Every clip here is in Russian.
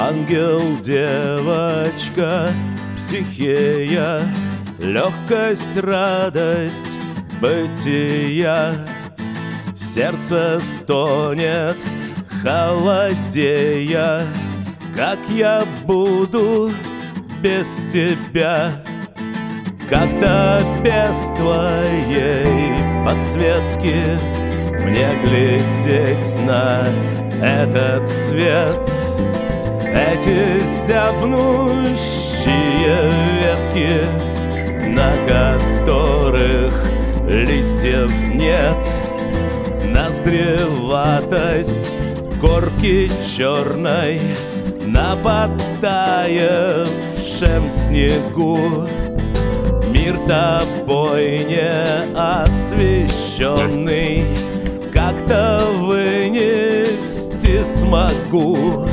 Ангел, девочка, психея, легкость, радость бытия. Сердце стонет, холодея. Как я буду без тебя? Как-то без твоей подсветки мне глядеть на этот свет. Эти зябнущие ветки, на которых листьев нет. Ноздреватость корки черной на подтаявшем снегу. Мир тобой не освещенный как-то вынести смогу.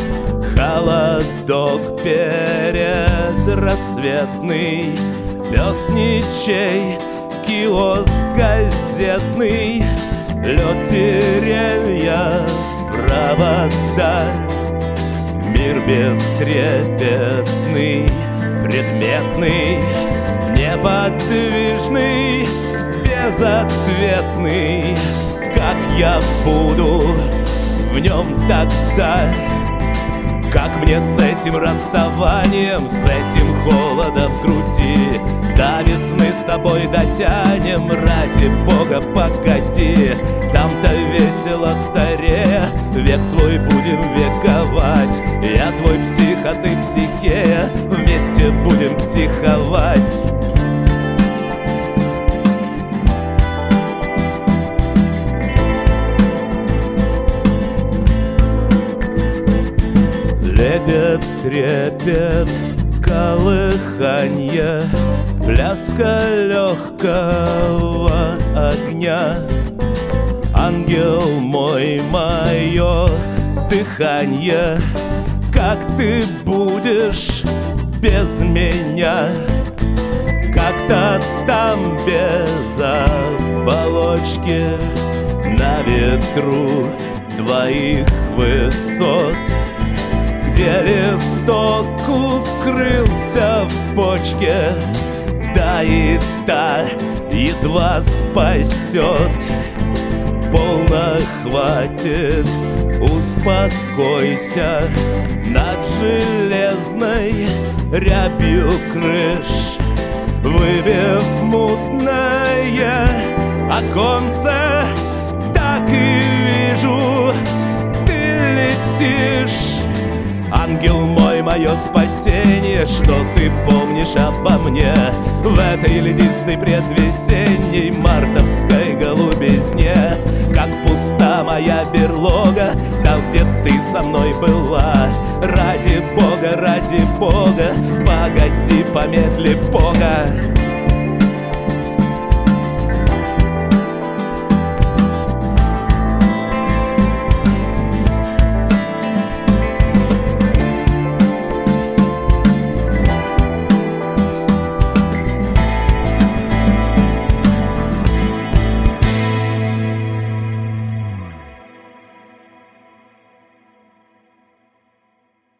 Холодок передрассветный, пес ничей, киоск газетный, лед, деревья, провода. Мир бестрепетный, предметный, неподвижный, безответный. Как я буду в нем тогда? Как мне с этим расставанием, с этим холодом в груди? До весны с тобой дотянем, ради Бога, погоди. Там-то весело старея, век свой будем вековать. Я твой псих, а ты психея, вместе будем психовать. Лепет, трепет, колыханье, пляска легкого огня. Ангел мой, мое дыханье, как ты будешь без меня? Как-то там без оболочки, на ветру твоих высот, где листок укрылся в почке, да и та едва спасет. Полно хватит, успокойся, над железной рябью крыш, выбив мутное оконце, так и вижу, ты летишь. Ангел мой, мое спасение, что ты помнишь обо мне в этой ледистой предвесенней мартовской голубизне? Как пуста моя берлога, там, где ты со мной была. Ради Бога, погоди, помедли Бога.